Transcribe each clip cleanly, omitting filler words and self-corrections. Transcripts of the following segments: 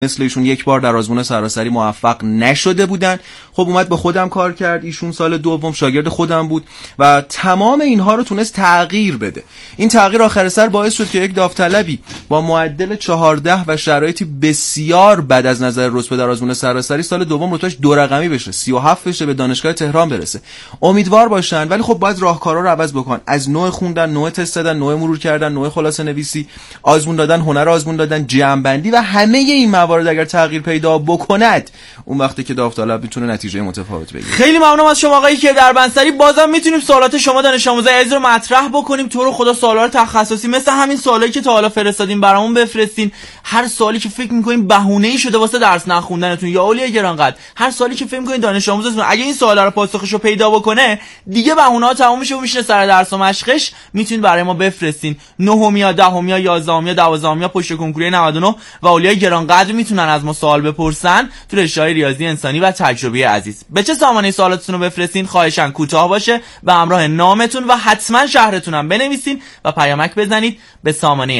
مثل ایشون یک بار در آزمون سراسری موفق نشده بودن. خب اومد با خودم کار کرد، ایشون سال دوم شاگرد خودم بود و تمام اینها رو تونست تغییر بده. این تغییر آخر سر باعث شد که یک داوطلبی با معدل 14 و شرایطی بسیار بد از نظر رتبه در آزمون سراسری سال دوم رتبهش 2 رقمی بشه، 37 بشه، به دانشگاه تهران برسه. امیدوار باشن، ولی خب باید راهکارا رو عوض بکن. از نوع خوندن، نوع تست دادن، نوع مرور کردن، نوع خلاصه نویسی، آزمون دادن، هنر آزمون دادن، جمع‌بندی و همه این موارد اگر تغییر پیدا بکند، اون وقتی که داوطلب میتونه نتیجه متفاوت بگیره. خیلی ممنونم از شما آقای کیهدربنصری. بازم میتونیم سوالات شما دانش آموزای عزیز رو مطرح بکنیم. تو رو خدا سوالات تخصصی مثل همین سوالایی که تا حالا فرستادین برامون بفرستین. هر سوالی که فکر می‌کنین بهونه‌ای شده واسه درس نخوندنتون یا اولیای گرانقدر، هر سوالی که فکر می‌کنین دانش آموزتون اگه این سوالا رو پاسخش رو پیدا بکنه، دیگه بهونه‌ها تموم میشه و میشینه سر درس و مشقش. میتونین برای ما بفرستین. 9 یا 10 یا 11 یا 12 پشت کنکوری 99 و اولیای گرانقدر میتونن از ما سوال بپرسن تو رشته‌های ریاضی انسانی و تجربی عزیز. به چه سامانه سوالاتتون رو بفرستین؟ خواهشاً کوتاه باشه و همراه نامتون و حتما شهرتون هم بنویسین و پیامک بزنید به سامانه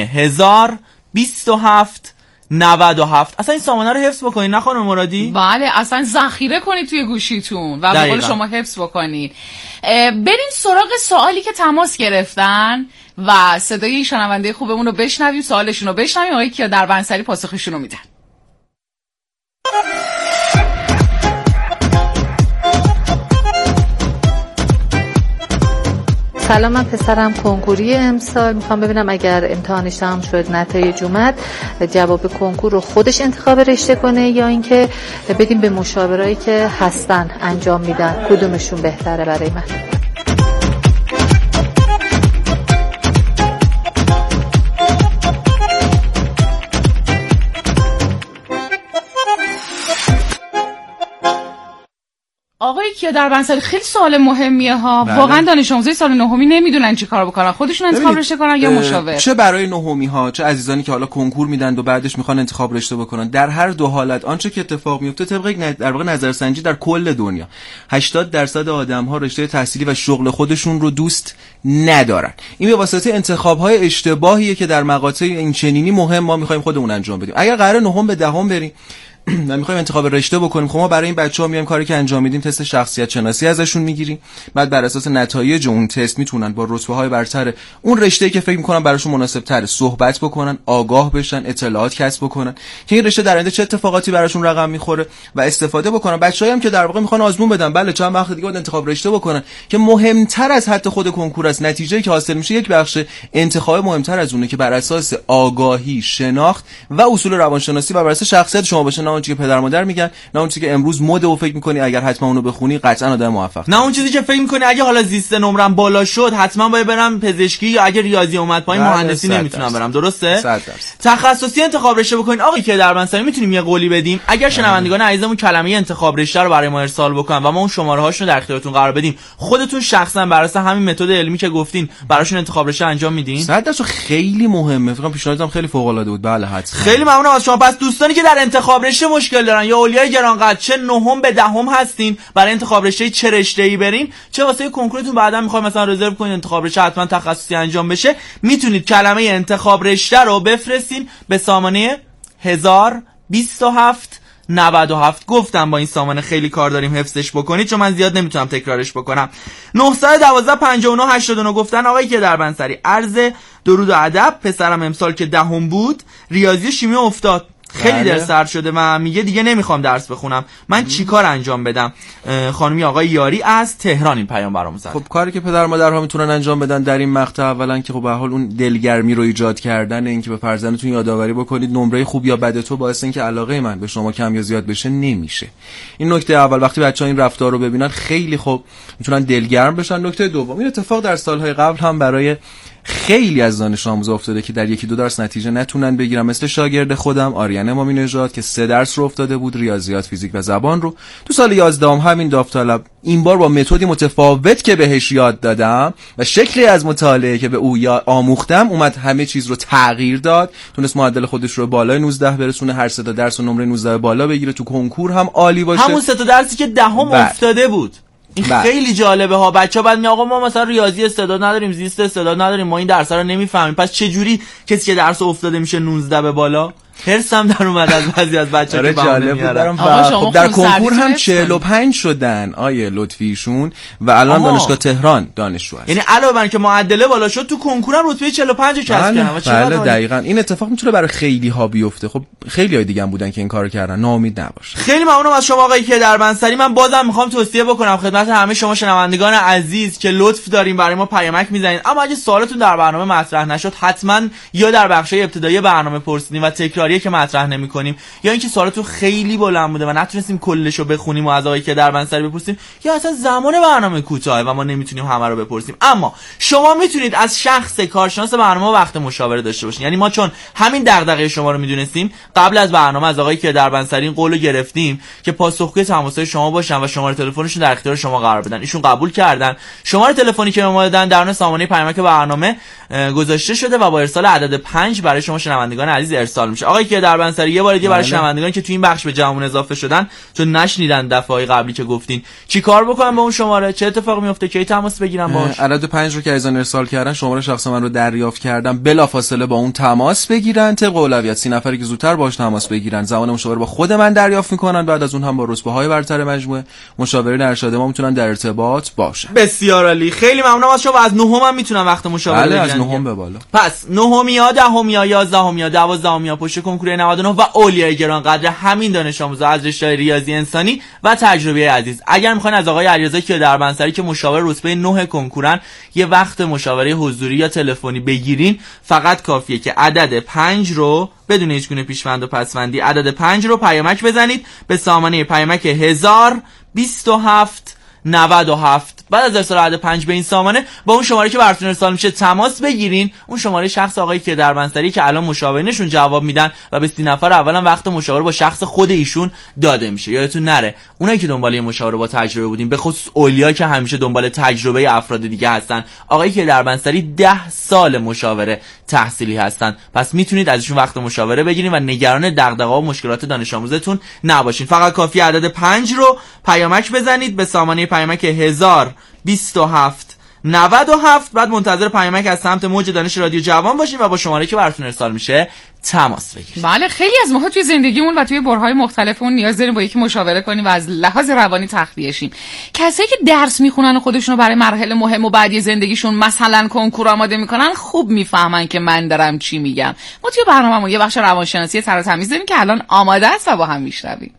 1027 97. اصلا این سامانه رو حفظ بکنید، نه خانم مرادی؟ بله، اصلا ذخیره کنید توی گوشیتون و به قول شما حفظ بکنید. بریم سراغ سوالی که تماس گرفتن و صدای شنونده خوبمون رو بشنویم، سوالشون رو بشنویم، آقای کیهدربنصری پاسخشون رو میدن. سلام، من پسرم کنکوری امسال، میخوام ببینم اگر امتحانش تمام شد نتایج اومد جواب کنکور رو خودش انتخاب رشته کنه یا اینکه بدیم به مشاورایی که هستن انجام میدن، کدومشون بهتره برای من؟ آقای کیهدربنصری خیلی سوال مهمیه ها. بله. واقعا دانش آموزای سال نهمی نمیدونن چی کار بکنن، خودشون انتخاب رشته کنن یا مشاور. چه برای نهمی ها، چه عزیزانی که حالا کنکور میدن و بعدش میخوان انتخاب رشته بکنن، در هر دو حالت آنچه که اتفاق میفته طبق در واقع نظرسنجی در کل دنیا 80% آدم ها رشته تحصیلی و شغل خودشون رو دوست ندارن. این به واسطه انتخاب های اشتباهیه که در مقاطع این چنینی مهم ما میخوایم خودمون انجام بدیم. اگر قرار نهم به دهم بریم و میخوایم انتخاب رشته بکنیم، خب ما برای این بچه‌ها میایم کاری که انجام میدیم تست شخصیت شناسی ازشون میگیریم. بعد بر اساس نتایج اون تست میتونن با رتبه‌های برتر اون رشته‌ای که فکر میکنن براشون مناسب‌تره صحبت بکنن، آگاه بشن، اطلاعات کسب بکنن که این رشته در آینده چه اتفاقاتی براشون رقم میخوره و استفاده بکنن. بچه‌هایی هم که در واقع میخوان آزمون بدن، بله چند وقت دیگه باید انتخاب رشته بکنن که مهمتر از حتی خود کنکور است. نتیجه‌ای که حاصل میشه یک بخش انتخاب مهمتر از اونه که بر اساس آگاهی، شناخت و اصول روانشناسی و بر اساس شخصیت شما باشه، نه اون چیزی که پدر مادر میگن، نه اون چیزی که امروز مده و فکر میکنی اگر حتما اونو بخونی قطعا آدم موفق، نه اون چیزی که فکر میکنی اگه حالا زیست نمرم بالا شد حتما باید برم پزشکی یا اگه ریاضی اومد پایین مهندسی نمیتونم برم. درسته؟ 100%. تخصصی انتخاب رشته بکنین. آقای کیهدربنصری میتونیم یه قولی بدیم اگر شنوندگان عزیزمون کلمه انتخاب رشته رو برای ما ارسال بکنن و ما اون شماره هاشون رو در اختیارتون قرار بدیم، خودتون شخصا بر اساس همین متد علمی که گفتین براشون انتخاب رشته انجام میدین؟ 100% خیلی مهمه. فکر کنم پیشنهادم خیلی فوق العاده بود. بله حتما. خیلی ممنونم از شما. پس دوستانی که در انتخاب رشته مشکل دارن یا اولیای گرانقدر، چه نهم به دهم هستین، برای انتخاب رشته چه رشته‌ای برین، چه واسه کنکورتون بعدا میخواید مثلا رزرو کنین انتخاب رشته حتما تخصصی انجام بشه، میتونید کلمه انتخاب رشته رو بفرستین به سامانه 1027 97. گفتم با این سامانه خیلی کار داریم حفظش بکنید چون من زیاد نمیتونم تکرارش بکنم. 912 59 89 گفتن آقای کیهدربنصری عرض درود و ادب، پسرم امسال که دهم بود ریاضی و شیمی افتاد، خیلی دل سرد شده و میگه دیگه نمیخوام درس بخونم، من چیکار انجام بدم؟ خانمی آقای یاری از تهران این پیام برام زد. خب کاری که پدر مادرها میتونن انجام بدن در این مقطع اولا که خب به هر حال اون دلگرمی رو ایجاد کردن، اینکه به فرزندتون یادآوری بکنید نمره خوب یا بد تو باعث اینکه علاقه من به شما کم یا زیاد بشه نمیشه. این نکته اول. وقتی بچه‌ها این رفتار رو ببینن خیلی خوب میتونن دلگرم بشن. نکته دوم، این اتفاق در سالهای قبل هم برای خیلی از دانش آموزا افتاده که در یکی دو درس نتیجه نتونن بگیرن، مثل شاگرد خودم آریان امامی نژاد که 3 درس رو افتاده بود، ریاضیات، فیزیک و زبان رو. تو سال 11 همین داوطلب این بار با متدی متفاوت که بهش یاد دادم و شکلی از مطالعه که به او آموختم اومد همه چیز رو تغییر داد، تونست معدل خودش رو بالای 19 برسونه، هر 3 تا درس و نمره 19 بالا بگیره، تو کنکور هم عالی باشه. همون 3 تا درسی که دهم افتاده بود. این خیلی جالبه ها. بچه‌ها بعد میگن آقا ما مثلا ریاضی استعداد نداریم، زیست استعداد نداریم، ما این درس‌ها رو نمیفهمیم، پس چه جوری کسی که درس افتاده میشه 19 به بالا؟ هرسم در اومد از بعضی از بچه‌ها که بهونه میارن. خب در کنکور هم 45 شدن آیه لطفیشون و الان دانشگاه تهران دانشجو هست. یعنی علاوه بر اینکه معدله بالا شد تو کنکور هم رتبه 45 کسب کردن. بله دقیقاً این اتفاق میتونه برای خیلی ها بیفته. خب خیلی های دیگه هم بودن که این کارو کردن، ناامید نباش. خیلی ممنونم از شما آقای کیهدربنصری. من بازم میخوام توصیه بکنم خدمت همه شما شنوندگان عزیز که لطف دارین برای ما پیامک میزنید، اما اگه سوالتون در برنامه مطرح نشد حتما یا در بخشای ابتدایی برنامه پرسیدین و تکراریه که مطرح نمی‌کنیم، یا اینکه سوالتون خیلی بلند بوده و نتونستیم کلشو بخونیم و از آقای کیهدربنصری بپرسیم، یا اصلا زمان برنامه کوتاهه و ما نمیتونیم همه رو بپرسیم. اما شما میتونید از شخص کارشناس برنامه وقت مشاوره داشته باشین. یعنی ما چون همین دغدغه شما رو میدونستیم قبل از برنامه از آقای کیهدربنصری این قولو گرفتیم که پاسخگوی تماس‌های شما باشن و شماره تلفنشون در اختیار شما قرار بدن. ایشون قبول کردن. شماره تلفنی که به ما دادن درون سامانه پیامک برنامه گذاشته شده و با ارسال عدد 5 برای شما شنوندگان عزیز ارسال میشه. آقای کیهدربنصری یه بار دیگه برای شنوندگانی که تو این بخش به جمعمون اضافه شدن چون نشنیدن دفعه‌های قبلی که گفتین چیکار بکنم با اون شماره، چه اتفاقی میفته، کی تماس بگیرم باهاش؟ عدد 5 رو که عزیزان ارسال کردن شماره شخص من رو دریافت کردم، بلافاصله با اون تماس بگیرن. طبق اولویت 30 نفری که زودتر باهاش تماس بگیرن زمان مشاوره با خود من دریافت میکنن، بعد از اون هم با رتبه‌های برتر مجموعه مشاورین ارشد ما میتونن در ارتباط باشن. بسیار عالی، خیلی ممنونم از شما. از نهم هم میتونن وقت مشاوره بگیرن. از نهم به بالا. پس نهمیا، دهمیا، یازدهمیا، دوازدهمیا پشت کنکور 99 و اولیای گرانقدر همین دانش آموزا از رشته ریاضی انسانی و تجربه عزیز. اگر میخواین از آقای علیرضا کیهدربنصری که مشاور رتبه 9 کنکورن یه وقت مشاوره حضوری یا تلفنی بگیرین، فقط کافیه که عدد 5 رو بدون هیچ گونه پیشوند و پسوندی عدد 5 رو پیامک بزنید به سامانه پیامک 1027 97. بعد از ارسال عدد 5 به این سامانه با اون شماره که براتون ارسال میشه تماس بگیرین. اون شماره شخص آقای کیهدربنصری که الان مشاورینشون جواب میدن و به 30 نفر اولا وقت مشاوره با شخص خود ایشون داده میشه. یادتون نره اونایی که دنبال یه مشاوره با تجربه بودین، به خصوص اولیا که همیشه دنبال تجربه افراد دیگه هستن، آقای کیهدربنصری 10 سال مشاوره تحصیلی هستن، پس میتونید ازشون وقت مشاوره بگیرین و نگران دغدغه‌ها و مشکلات دانش آموزتون نباشین. فقط کافی عدد 5 رو پیامک بزنید به سامانه پیامک 1027 97. بعد منتظر پیامک از سمت موج دانش رادیو جوان باشین و با شماره که براتون ارسال میشه تماس بگیرید. بله، خیلی از ماها توی زندگیمون و توی برهای مختلفمون نیاز داریم با یکی مشاوره کنیم و از لحاظ روانی تخلیه شیم. کسایی که درس میخونن و خودشونو برای مراحل مهم و بعدی زندگیشون مثلا کنکور آماده میکنن خوب میفهمن که من دارم چی میگم. ما توی برنامه‌مون یه بخش روانشناسی تر و تمیز داریم که الان آماده است و با هم میشنویم.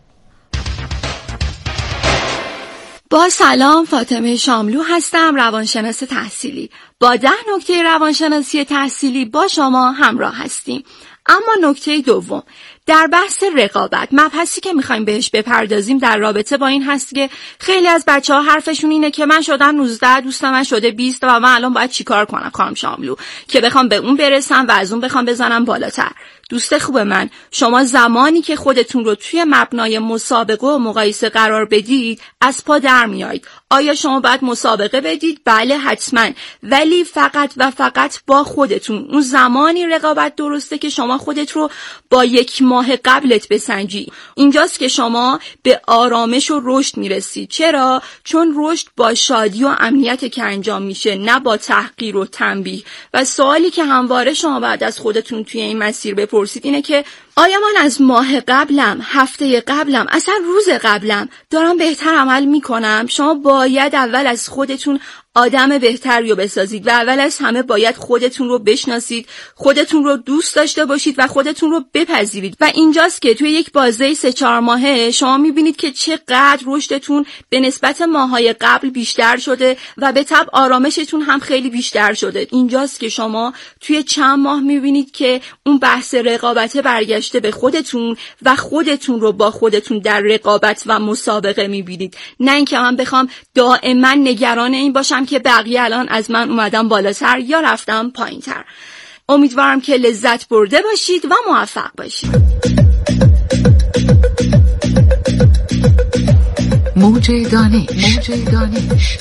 با سلام، فاطمه شاملو هستم، روانشناس تحصیلی. با 10 نکته روانشناسی تحصیلی با شما همراه هستیم. اما نکته دوم، در بحث رقابت، مبحثی که میخوایم بهش بپردازیم در رابطه با این هست که خیلی از بچه‌ها حرفشون اینه که من شدم 19، دوست من شده 20 و من الان باید چیکار کنم خانم شاملو که بخوام به اون برسم و از اون بخوام بزنم بالاتر. دوست خوب من، شما زمانی که خودتون رو توی مبنای مسابقه و مقایسه قرار بدید از پا در میایید. آیا شما باید مسابقه بدید؟ بله حتما، ولی فقط و فقط با خودتون. اون زمانی رقابت درسته که شما خودت رو با 1 ماه قبلت بسنجی. اینجاست که شما به آرامش و رشد میرسید. چرا؟ چون رشد با شادی و امنیت که انجام میشه، نه با تحقیر و تنبیه. و سوالی که همواره شما بعد از خودتون توی این مسیر بپرسید اینه که آیا من از ماه قبلم، هفته قبلم، اصلا روز قبلم دارم بهتر عمل میکنم؟ شما باید اول از خودتون آدم بهتری رو بسازید و اول از همه باید خودتون رو بشناسید، خودتون رو دوست داشته باشید و خودتون رو بپذیرید. و اینجاست که توی یک بازه 3-4 ماهه شما میبینید که چقدر رشدتون به نسبت ماهای قبل بیشتر شده و به تبع آرامشتون هم خیلی بیشتر شده. اینجاست که شما توی چند ماه میبینید که اون بحث رقابت برگشته به خودتون و خودتون رو با خودتون در رقابت و مسابقه میبینید. نه اینکه من بخوام دائما نگران این باشم که بقیه الان از من اومدم بالاتر یا رفتم پایینتر. امیدوارم که لذت برده باشید و موفق باشید. موج دانش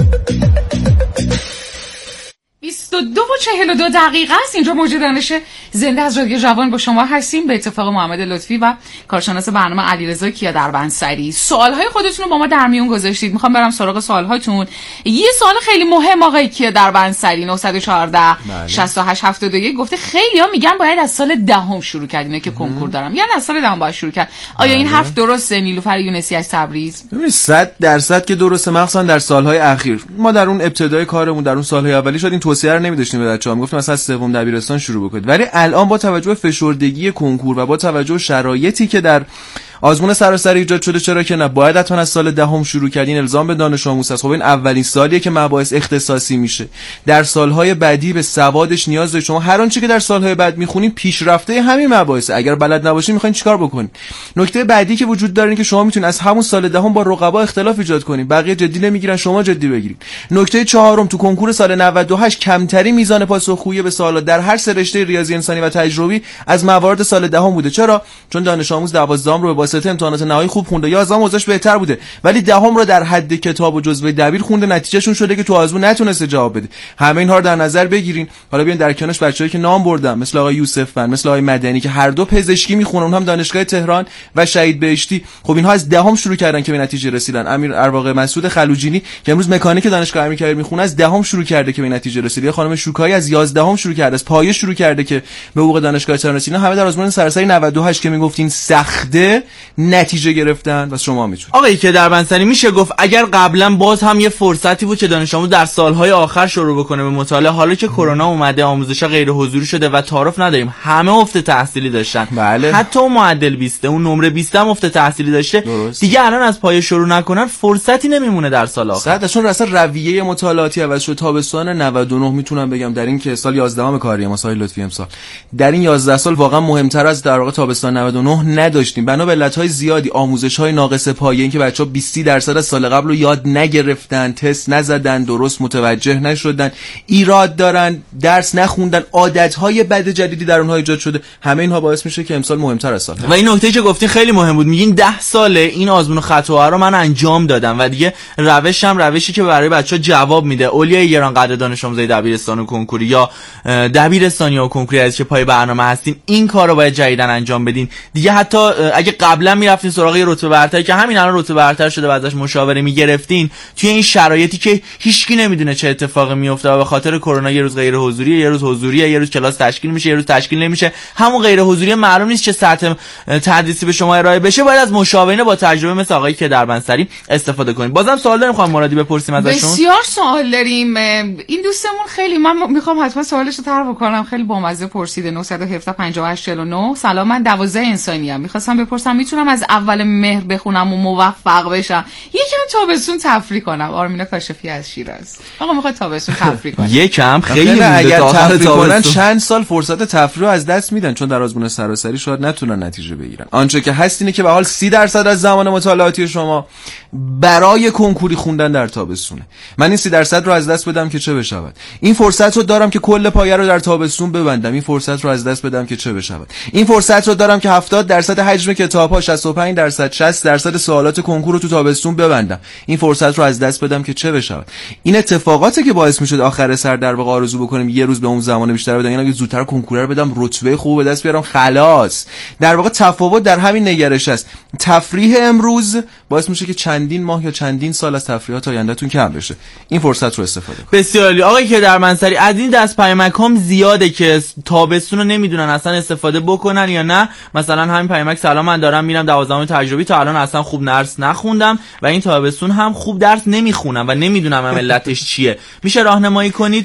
22:42 است. اینجا موج دانشه زنده از رادیو جوان با شما هستیم به اتفاق محمد لطفی و کارشناس برنامه علیرضا کیا دربندسری. سوالهای خودتون رو با ما در میون گذاشتید. میخوام برم سراغ سوالهاتون. یه سوال خیلی مهم آقای کیا دربندسری 914 68 72 گفته خیلی‌ها میگن باید از سال دهم شروع کرد اینا که کنکور دارم، یعنی از سال دهم باید شروع کرد. آیا این حرف درسته نیلوفر یونسی از تبریز؟ ببینید 100% که درسته، مخصوصا در سالهای اخیر. ما در اون ابتدای کارمون در اون سالهای اولی شاید این توصیه رو نمی‌داشتیم به بچه‌ها، میگفتیم مثلا از سوم دبیرستان شروع بکنید. ولی الان با توجه به فشردگی کنکور و با توجه به شرایطی که در آزمون سراسری ایجاد شده، چرا که نه، باید حتما از سال دهم شروع کردین. الزام به دانش آموز است. خب این اولین سالیه که مباحث اختصاصی میشه. در سالهای بعدی به سوادش نیاز دارید. شما هر آنچه که در سالهای بعد میخونین پیشرفته همین مباحث. اگر بلد نباشین میخواین چیکار بکنین؟ نکته بعدی که وجود داره اینه که شما میتونید از همون سال دهم با رقبا اختلاف ایجاد کنین. بقیه جدی نمیگیرن، شما جدی بگیرید. نکته چهارم، تو کنکور سال 98 کمترین میزان پاسخگویی به سوالات در هر سه رشته ریاضی انسانی و تجربی از موارد سال دهم بوده. چرا؟ چون دانش آموز 12 رو به واسطه امتحانات نهایی خوب خونده، 11 اوضاعش بهتر بوده، ولی دهم رو در حد کتاب و جزوه دبیر خونده، نتیجهشون شده که تو آزمون نتونسته جواب بده. همه اینها رو در نظر بگیرین. حالا بیاین در کنارش بچه‌ای که نام بردم مثل آقای یوسف بن، مثل آقای مدنی که هر دو پزشکی میخونن، اون هم دانشگاه تهران و شهید بهشتی. خب اینها از دهم شروع کردن که به نتیجه رسیدن. امیر ارواق مسعود خلوجینی که امروز مکانیک دانشگاه امیرکبیر میخونه از دهم شروع کرده که به نتیجه رسید. خانم شوکایی از 11 شروع کرده، از پایه شروع کرده که به حقوق دانشگاه تهران رسیدن. همه در آزمون سراسری 98 که میگفتین سخته نتیجه گرفتن و شما میتونید. آقای که دربندسری میشه گفت اگر قبلا باز هم یه فرصتی بود که دانش آموز در سالهای آخر شروع بکنه به مطالعه، حالا که کرونا اومده آموزش‌ها غیر حضوری شده و تعارف نداریم، همه افت تحصیلی داشتن. بله. حتی اون معدل 20 اون نمره 20 هم افت تحصیلی داشته. درست. دیگه الان از پایه شروع نکنن فرصتی نمیمونه در سال آخر. اصلا رویه مطالعاتی عوض شد. تابستان 99 میتونم بگم در این که سال 11ام کاری ما سال لطفی امسال در این 11 سال واقعا مهمتر از در واقع تابستان 99 نداشتیم. بنا به علت‌های زیادی، آموزش‌های ناقص پایه، این که بچه‌ها 20% از سال قبل رو یاد نگرفتن، تست نزدن، درست متوجه نشدن، ایراد دارن، درس نخوندن، عادت‌های بد جدیدی در اونها ایجاد شده، همه اینها باعث میشه که امسال مهمتر از سال. و این نکته که گفتین خیلی مهم بود. میگین 10 ساله این آزمون خطاها رو من انجام دادم و دیگه روشی که برای بچه‌ها جواب میده. اولیای ایران قدر دانش آموزای دبیرستان و کنکوری یا دبیرستانی و کنکوری از که پای برنامه هستین، این کارو باید جدیداً انجام بدین. دیگه حتی اگه قبلا میرفتین سراغ رتبه برتر که همین الان رتبه برتر شده و ازش مشاوره میگرفتین، توی این شرایطی که هیچکی نمیدونه چه اتفاقی میفته و به خاطر کرونا یه روز غیر حضوریه، یه روز حضوریه، یه روز کلاس تشکیل میشه، یه روز تشکیل نمیشه، همون غیر حضوری معلوم نیست چه سطح تدریسی به شما ارائه بشه، باید از مشاورین با تجربه مثل آقای که دربندسری استفاده کنید. بازم سوال داریم خانم مرادی بپرسیم ازشون. بسیار سوال داریم. این دوستمون خیلی من میخوام حتما سوالش رو طرح بکنم، خیلی بامزه پرسیده. 917 58 49 سلام، من 12 انسانی ام. میخواستم بپرسم میتونم از اول مهر بخونم و موفق بشم، یکم تابستون تفریح کنم؟ آرمینا کاشفی از شیراز. آقا میخواد تابستون تفریح کنه. یکم خیلی اگر تفریح کنن چند سال فرصت تفریح رو از دست میدن، چون در آزمون سراسری شاید نتونن نتیجه بگیرن. آنچه که هست اینه که به حال 30% از زمان مطالعاتی شما برای کنکوری خوندن در تابستونه. من این 30% رو از دست بدم که چه بشود؟ این فرصت رو دارم که کل پایه رو در تابستون ببندم. این فرصت رو از دست بدم که چه بشود؟ این فرصت رو دارم که 70% حجم کتاب‌ها، 65%، 60% سوالات کنکور رو تو تابستون ببندم. این فرصت رو از دست بدم که چه بشود؟ این اتفاقاتی که باعث میشد آخر سر در واقع آرزو بکنیم یه روز به اون زمان بیشتر بدم، یعنی اگه زودتر کنکور رو بدم، رتبه خوب به دست بیارم، خلاص. در واقع تفاوت در همین نگرش است. تفریح امروز باعث میشه که چندین ماه یا چندین سال از تفریحات آیندهتون کم بشه. این فرصت رو استفاده کنید. بسیار عالی. آقای که دربندسری، از این دست پیامک‌هام زیاده که تابستون رو نمیدونن اصلا استفاده بکنن یا نه. مثلا همین پیامک سلام من دارم میرم 12 تجربی، تا الان اصلا خوب درس نخوندم و این تابستون هم خوب درس نمیخونم و نمیدونم علتش چیه. میشه راهنمایی کنید؟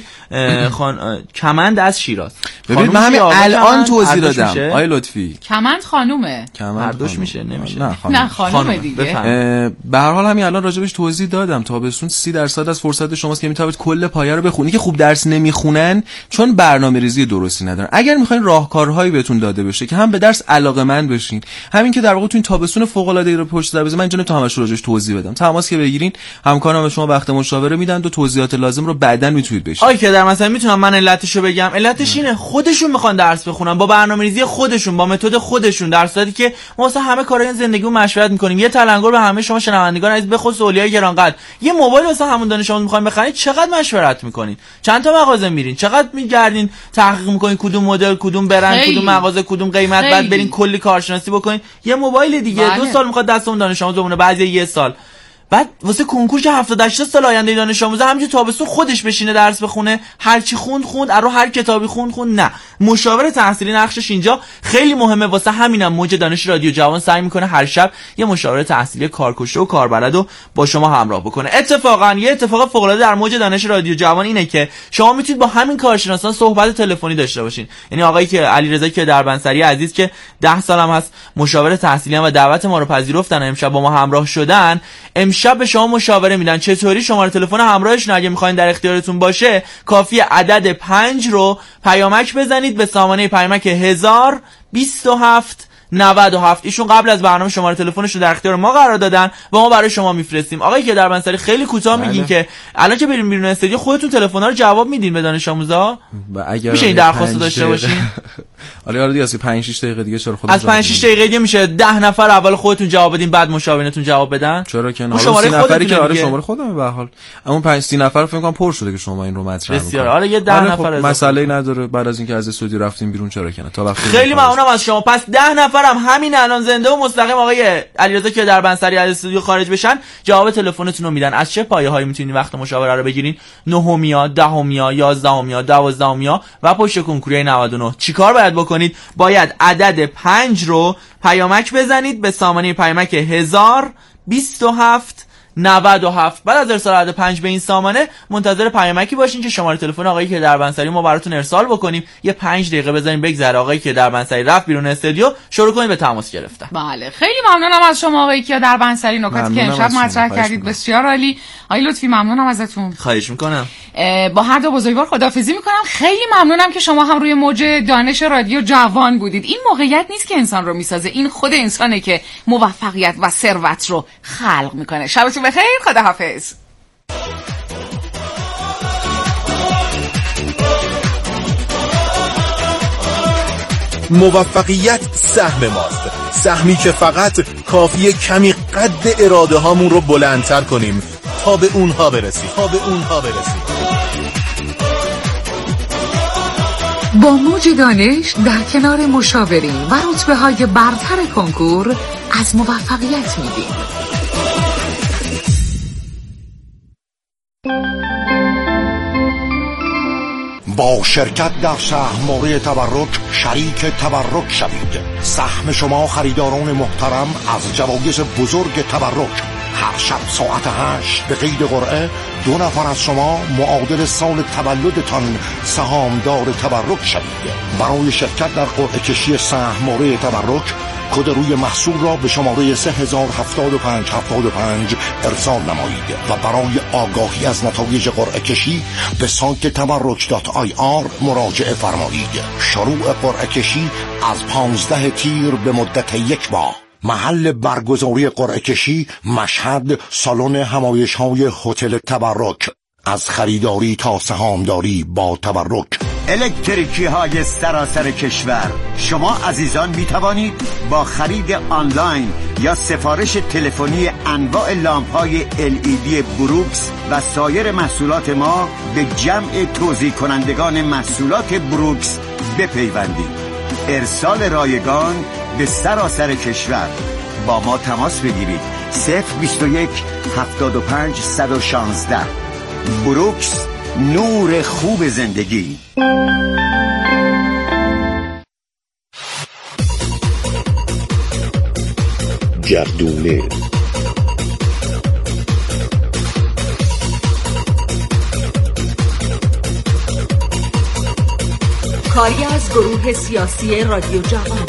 کمند از شیراز. ببین من همین الان توضیح دادم آقای لطفی. کمند خانومه. هر دوش میشه نمیشه. نه خانومه دیگه. به هر حال همین الان راجبش توضیح دادم. تابستون 30% از فرصت شماست که میتونید کل پایه رو بخونید. که خوب درس نمیخونن چون برنامه‌ریزی درستی ندارن. اگر میخواین راهکارهایی بهتون داده بشه که هم به درس علاقه‌مند بشین، همین که در واقع تو این تابستون فوق‌العاده‌ای رو پشت سر بذارید، من اینجا تو همش راجعش توضیح بدم. تماس که بگیرین همکاران به شما وقت مشاوره میدن و توضیحات لازم رو بعداً میتونید بشید. آی که در مثلا میتونم من علتشو بگم. علتش اینه خودشون میخوان درس بخونن با برنامه‌ریزی خودشون، با متد خودشون، در صورتی که ما واسه همه کارهای زندگیمون مشورت میکنیم. یه تلنگر به همه شما شنوندگان عزیز، به خصوص اولیای گرانقدر، یه موبایل واسه همون دانش آموز میخواین بخرید، چقدر مشورت میکنین؟ چند تا مغازه میرین؟ چقدر میگردین تحقیق میکنین کدوم مدل، کدوم برند، کدوم مغازه، کدوم قیمت، بعد برین کلی کارشناسی بکنین. یه موبایل دیگه 2 سال میخواد دستمون دانش آموز بمونه، بعضی 1 سال. بعد واسه کنکور که 70-80 سال آینده دانش آموز همینجوری تابستون خودش بشینه درس بخونه، هر چی خوند رو هر کتابی خوند. نه، مشاور تحصیلی نقشش اینجا خیلی مهمه. واسه همینم موج دانش رادیو جوان سعی میکنه هر شب یه مشاور تحصیلی کارکشته و کاربلد رو با شما همراه بکنه. اتفاقا یه اتفاق فوق العاده در موج دانش رادیو جوان اینه که شما میتونید با همین کارشناسان صحبت تلفنی داشته باشین. یعنی آقایی که علیرضا که در بنصری عزیز که 10 سالم هست مشاور تحصیلی و دعوت ما رو پذیرفتن، امشب با ما همراه شدن، امشب به شما مشاوره میدن چطوری شماره تلفن همراهشون اگه میخواین در اختیارتون باشه کافیه عدد 5 رو پیامک بزنید به سامانه پیامک 1027 97. ایشون قبل از برنامه شماره تلفنش رو در اختیار ما قرار دادن و ما برای شما میفرستیم. آقای که در بنصری خیلی کوتاه میگین که الان که بریم بیرون استودیو خودتون تلفن‌ها رو جواب میدین به دانش آموزا؟ میشه این درخواستو داشته باشین؟ آره دیگه 5-6 دقیقه دیگه چرا خودتون از 5-6 دقیقه دیگه میشه 10 نفر اول خودتون جواب بدین بعد مشاورینتون جواب بدن؟ چرا که نه 30 نفری که آره شماره خودم به حال اون 5-30 نفر فکر کنم پر شده که شما این رو مطرح می‌کنید. بسیار آره یه 10 نفر مسئله نداره. بعد از اینکه از استودیو رفتیم بیرون چرا که نه تا وقتی خیلی ممنونم از شما. پس 10 نفرم همین الان زنده و مستقیم آقای علیرضا که در بنصری از استودیو خارج بشن جواب تلفنتون رو میدن. از چه پایه‌هایی میتونین وقت مشاوره رو بگیرین؟ 9میا، 10میا، 11میا، 12میا و پشت کنکوری 99. چیکار باید بکنید؟ باید عدد 5 رو پیامک بزنید به سامانه پیامک 1027 97. بعد از ارسال عدد 5 به این سامانه منتظر پیامکی باشین که شماره تلفن آقایی که در بنصری ما براتون ارسال بکنیم. یه 5 دقیقه بذارین بگذره آقایی که در بنصری رفت بیرون استودیو، شروع کنیم به تماس گرفتن. بله خیلی ممنونم از شما آقایی که در بنصری، نکاتی که امشب مطرح کردید بسیار عالی. آقای لطفی ممنونم ازتون. خواهش میکنم. با هر دو بزرگوار خداحافظی میکنم. خیلی ممنونم که شما هم روی موج دانش رادیو جوان بودید. این موقعیت نیست که انسان رو میسازه، این خود انسانه که موفقیت و ثروت رو خلق میکنه. شبتون بخیر. خداحافظ. موفقیت سهم ماست، سهمی که فقط کافیه کمی قد اراده هامون رو بلندتر کنیم تا به اونها برسیم. با موج دانش در کنار مشاورین و رتبه‌های برتر کنکور از موفقیت میدیم. با شرکت در سهم‌موری تبرک شریک تبرک شوید. سهم شما خریداران محترم از جوایز بزرگ تبرک. هر شب ساعت 8 به قید قرعه 2 نفر از شما معادل سال تولدتان سهامدار تبرک شوید. برای شرکت در قرعه کشی سهم‌موری تبرک کد روی محصول را به شماره 307575 ارسال نمایید و برای آگاهی از نتایج قرعه کشی به سایت tabarruk.ir مراجعه فرمایید. شروع قرعه کشی از 15 تیر به مدت 1 ماه. محل برگزاری قرعه کشی مشهد، سالن همایش‌های هتل تبرک. از خریداری تا سهامداری با تبرک. الکتریکی های سراسر کشور. شما عزیزان می توانید با خرید آنلاین یا سفارش تلفنی انواع لامپ های LED بروکس و سایر محصولات ما به جمع توزیع کنندگان محصولات بروکس بپیوندید. ارسال رایگان به سراسر کشور. با ما تماس بگیرید. 021 75 116. بروکس، نور خوب زندگی. گردونه کاری از گروه سیاسی رادیو جوان.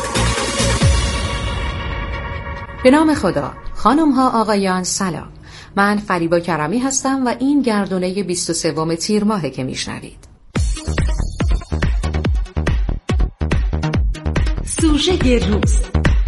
به نام خدا. خانم ها آقایان سلام. من فریبا کرمی هستم و این گردونه 23 تیر ماهه که میشنوید. سوژه روز.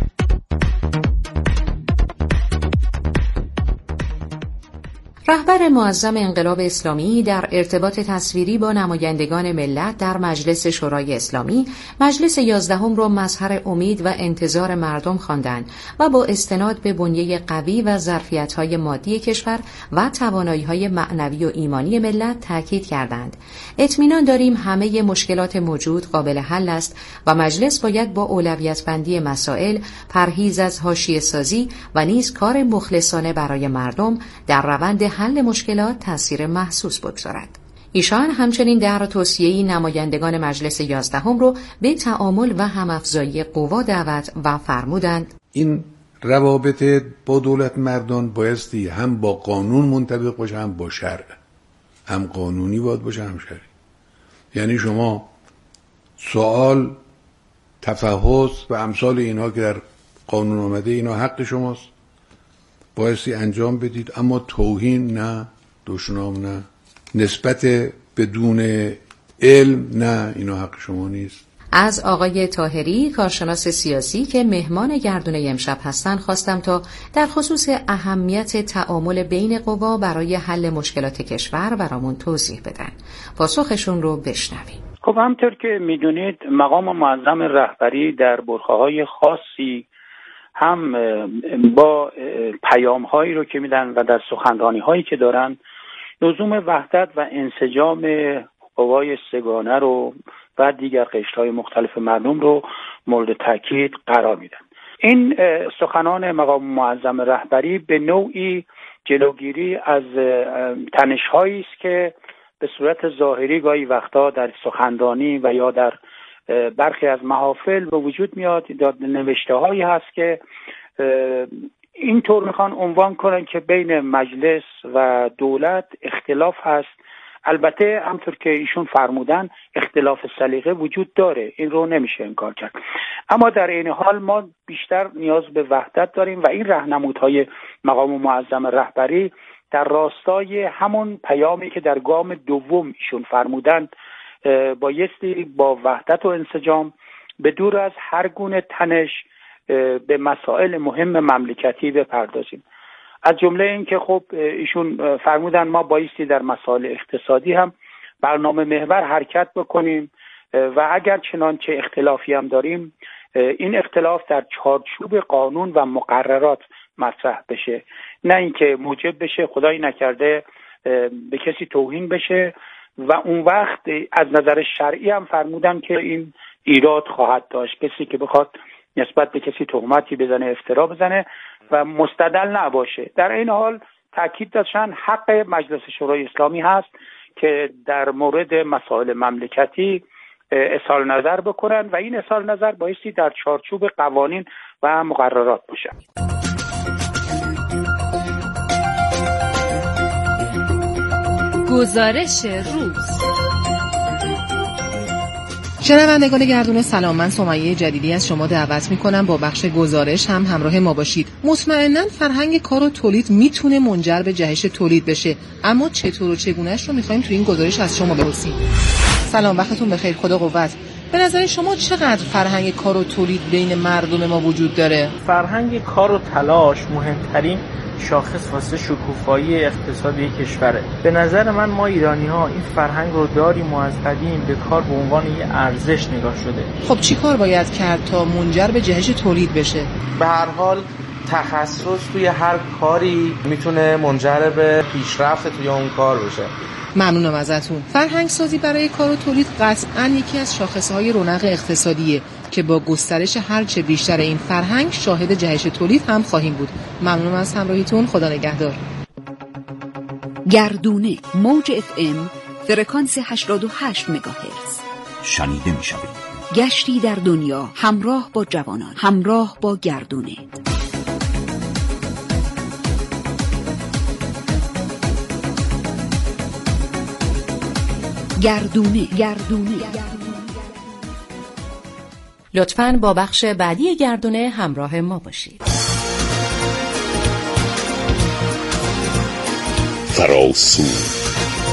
رهبر معظم انقلاب اسلامی در ارتباط تصویری با نمایندگان ملت در مجلس شورای اسلامی مجلس 11 را مظهر امید و انتظار مردم خواندند و با استناد به بنیه قوی و ظرفیت‌های مادی کشور و توانایی‌های معنوی و ایمانی ملت تاکید کردند. اطمینان داریم همه مشکلات موجود قابل حل است و مجلس باید با اولویت بندی مسائل، پرهیز از حاشیه‌سازی و نیز کار مخلصانه برای مردم در روند حل مشکلات تأثیر محسوس بگذارد. ایشان همچنین در توصیه‌ای نمایندگان مجلس 11 رو به تعامل و هم‌افزایی قوا دعوت و فرمودند این روابط با دولت مردان بایستی هم با قانون منطبق باشه هم با شرع، هم قانونی باید باشه هم شرعی. یعنی شما سوال، تفحص و امثال اینها که در قانون آمده اینا حق شماست، بایستی انجام بدید، اما توهین نه، دشنام نه، نسبت بدون علم نه، اینا حق شما نیست. از آقای طاهری کارشناس سیاسی که مهمان گردونه امشب هستند خواستم تا در خصوص اهمیت تعامل بین قوا برای حل مشکلات کشور برامون توضیح بدن. پاسخشون رو بشنویم. خب همطور که میدونید مقام معظم رهبری در برخه‌های خاصی هم با پیام‌هایی رو که میدن و در سخنرانی‌هایی که دارن لزوم وحدت و انسجام قوای سگانه رو و دیگر قشرهای مختلف مردم رو مورد تاکید قرار میدن. این سخنان مقام معظم رهبری به نوعی جلوگیری از تنش‌هایی است که به صورت ظاهری گاهی وقتا در سخنرانی و یا در برخی از محافل به وجود میاد. نوشته‌هایی هست که اینطور میخوان عنوان کنن که بین مجلس و دولت اختلاف هست. البته همطور که ایشون فرمودن اختلاف سلیقه وجود داره، این رو نمیشه انکار کرد، اما در این حال ما بیشتر نیاز به وحدت داریم و این راهنمودهای مقام معظم رهبری در راستای همون پیامی که در گام دوم ایشون فرمودن بایستی با وحدت و انسجام به دور از هر گونه تنش به مسائل مهم مملکتی بپردازیم. از جمله این که خب ایشون فرمودن ما بایستی در مسائل اقتصادی هم برنامه محور حرکت بکنیم و اگر چنانچه اختلافی هم داریم این اختلاف در چارچوب قانون و مقررات مطرح بشه، نه اینکه موجب بشه خدایی نکرده به کسی توهین بشه و اون وقت از نظر شرعی هم فرمودن که این ایراد خواهد داشت. کسی که بخواد نسبت به کسی تهمتی بزنه، افترا بزنه و مستدل نباشه. در این حال تاکید داشتن حق مجلس شورای اسلامی هست که در مورد مسائل مملکتی اظهار نظر بکنن و این اظهار نظر بایستی در چارچوب قوانین و مقررات باشه. گزارش روز. شنوندگان گردونه سلام، من سمیه جلیلی از شما دعوت میکنم با بخش گزارش هم همراه ما باشید. مطمئناً فرهنگ کار و تولید میتونه منجر به جهش تولید بشه، اما چطور و چگونهش رو میخوایم تو این گزارش از شما بپرسیم. سلام، وقتتون بخیر، خدا قوت. به نظر شما چقدر فرهنگ کار و تولید بین مردم ما وجود داره؟ فرهنگ کار و تلاش مهمترین شاخص واسه شکوفایی اقتصادی کشوره. به نظر من ما ایرانی‌ها این فرهنگ رو داریم و از قدیم به کار به عنوان یه ارزش نگاه شده. خب چی کار باید کرد تا منجر به جهش تولید بشه؟ به هر حال تخصص توی هر کاری میتونه منجر به پیشرفت توی اون کار بشه. ممنونم ازتون. فرهنگ سازی برای کار و تولید قطعاً یکی از شاخصهای رونق اقتصادیه که با گسترش هرچه بیشتر این فرهنگ شاهد جهش تولید هم خواهیم بود. ممنونم از همراهیتون، خدا نگهدار. گردونه موج FM فرکانس 88 مگاهرتز شنیده می شوید. گشتی در دنیا همراه با جوانان، همراه با گردونه. گردونه. لطفاً با بخش بعدی گردونه همراه ما باشید. فراسود.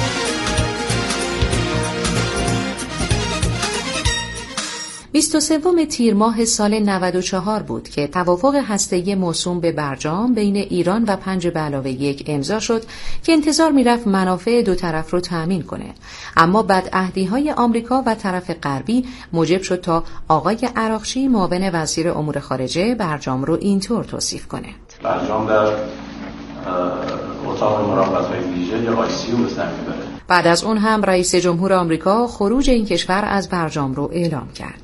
23 تیر ماه سال 94 بود که توافق هسته‌ای موسوم به برجام بین ایران و 5+1 امضا شد که انتظار میرفت منافع دو طرف رو تأمین کنه. اما بدعهدی‌های آمریکا و طرف غربی موجب شد تا آقای عراقچی معاون وزیر امور خارجه برجام رو اینطور توصیف کنه: برجام در اتاق مراقبت‌های ویژه یا آی‌سی‌یو به سر میبره. بعد از اون هم رئیس جمهور آمریکا خروج این کشور از برجام رو اعلام کرد.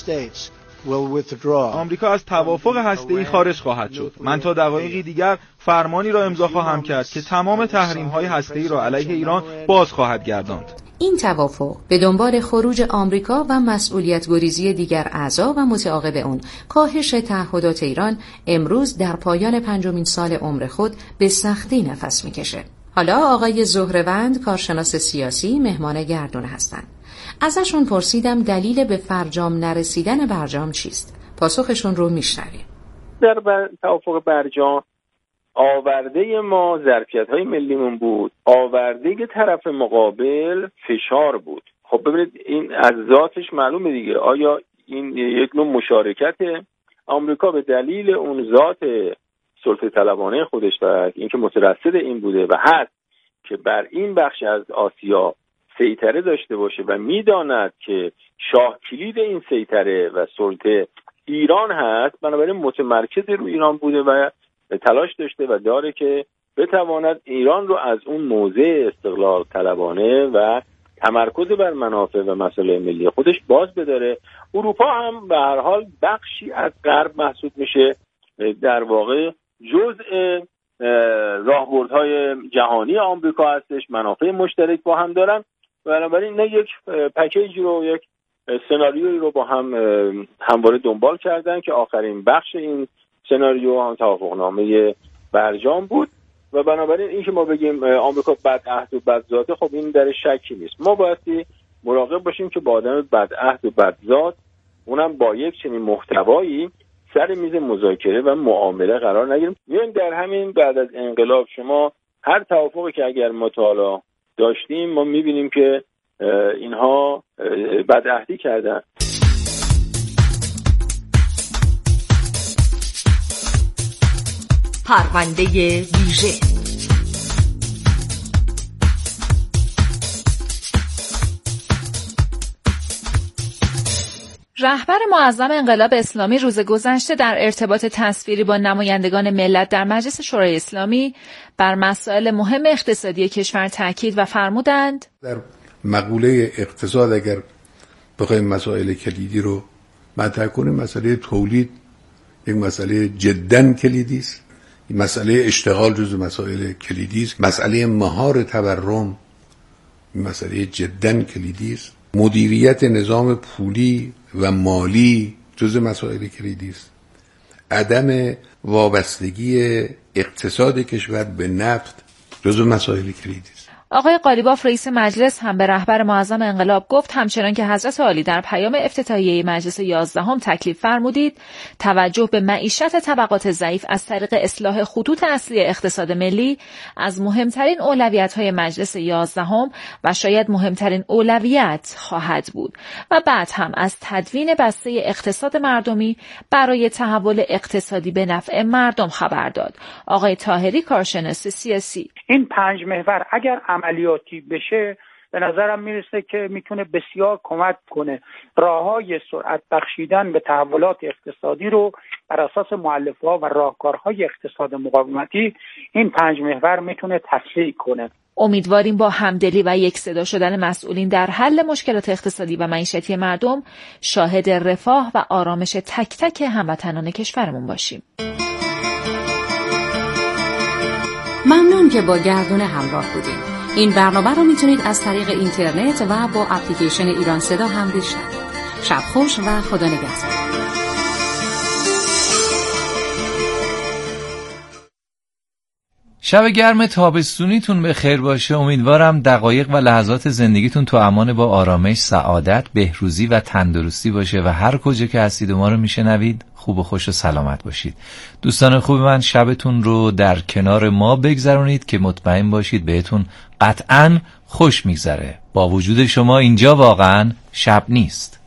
آمریکا از توافق هسته‌ای خارج خواهد شد. من تا دقایقی دیگر فرمانی را امضا خواهم کرد که تمام تحریم‌های هسته‌ای را علیه ایران باز خواهد گرداند. این توافق به دنبال خروج آمریکا و مسئولیت گریزی دیگر اعضا و متعاقب اون کاهش تعهدات ایران امروز در پایان 5مین سال عمر خود به سختی نفس میکشه. حالا آقای زهره‌وند کارشناس سیاسی مهمان گردونه هستند. ازشون پرسیدم دلیل به فرجام نرسیدن برجام چیست؟ پاسخشون رو میشنویم. در توافق برجام آورده ما ظرفیت‌های ملیمون بود، آورده طرف مقابل فشار بود. خب ببینید این از ذاتش معلومه دیگه. آیا این یک نوع مشارکت آمریکا به دلیل اون ذات سلطه طلبانه خودش و اینکه مترصد این بوده و هست که بر این بخش از آسیا سیطره داشته باشه و میداند که شاه کلید این سیطره و سلطه ایران هست، بنابراین متمرکز رو ایران بوده و تلاش داشته و داره که بتواند ایران رو از اون موضع استقلال طلبانه و تمرکز بر منافع و مسائل ملی خودش باز بداره. اروپا هم به هر حال بخشی از غرب محسوب میشه، در واقع جزء راهبردهای جهانی آمریکا هستش، منافع مشترک با هم دارن. بنابراین نه یک پکیجی رو، یک سناریویی رو با هم همواره دنبال کردن که آخرین بخش این سناریو هم توافقنامه برجام بود و بنابراین این که ما بگیم آمریکا بدعهد و بدذاته، خب این در شکی نیست. ما بایستی مراقب باشیم که با آدم بدعهد و بدذات، اونم با یک چنین محتوایی، سر میز مذاکره و معامله قرار نگیریم. میان در همین بعد از انقلاب شما هر توافقی که اگر ما تا حالا داشتیم ما میبینیم که اینها بدعهدی کردن. پرونده ویژه. رهبر معظم انقلاب اسلامی روز گذشته در ارتباط تصویری با نمایندگان ملت در مجلس شورای اسلامی بر مسائل مهم اقتصادی کشور تاکید و فرمودند: در مقوله اقتصاد اگر بخوایم مسائل کلیدی رو مطرح کنیم، مسئله تولید یک مسئله جداً کلیدی است، مسئله اشتغال جزو مسائل کلیدی است، مسئله مهار تورم مسئله جداً کلیدی است، مدیریت نظام پولی و مالی جزو مسائل کلیدی است، عدم وابستگی اقتصاد کشور به نفت جزو مسائل کلیدی است. آقای قالیباف رئیس مجلس هم به رهبر معظم انقلاب گفت همچنان که حضرت عالی در پیام افتتاحیه مجلس 11 تکلیف فرمودید توجه به معیشت طبقات ضعیف از طریق اصلاح خطوط اصلی اقتصاد ملی از مهمترین اولویت‌های مجلس 11 و شاید مهمترین اولویت خواهد بود و بعد هم از تدوین بسته اقتصاد مردمی برای تحول اقتصادی به نفع مردم خبر داد. آقای طاهری کارشناس سیاسی: این 5 محور اگر عملیاتی بشه به نظرم میرسه که میتونه بسیار کمک کنه راههای سرعت بخشیدن به تحولات اقتصادی رو بر اساس مؤلفه‌ها و راهکارهای اقتصاد مقاومتی این 5 محور میتونه تسریع کنه. امیدواریم با همدلی و یک صدا شدن مسئولین در حل مشکلات اقتصادی و معیشتی مردم شاهد رفاه و آرامش تک تک هموطنان کشورمون باشیم. ممنون که با گردونه همراه بودیم. این برنامه رو میتونید از طریق اینترنت و با اپلیکیشن ایران صدا هم بشنوید. شب خوش و خدا نگهدار. شب گرم تابستونیتون به خیر باشه. امیدوارم دقایق و لحظات زندگیتون تو امان با آرامش، سعادت، بهروزی و تندرستی باشه و هر کجا که هستید و ما رو میشنوید خوب و خوش و سلامت باشید. دوستان خوب من، شبتون رو در کنار ما بگذرونید که مطمئن باشید بهتون قطعاً خوش میگذره. با وجود شما اینجا واقعاً شب نیست.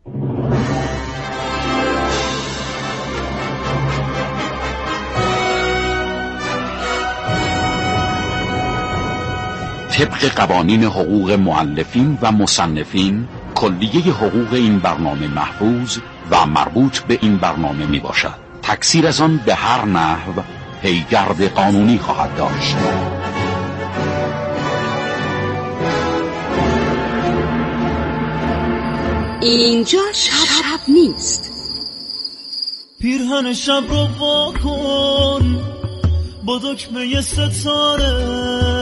طبق قوانین حقوق مؤلفین و مصنفین، کلیه حقوق این برنامه محفوظ و مربوط به این برنامه می باشد. تکثیر از آن به هر نحو پیگرد قانونی خواهد داشت. اینجا شب نیست. پیرهن شب رو واکن با دکمه ستاره.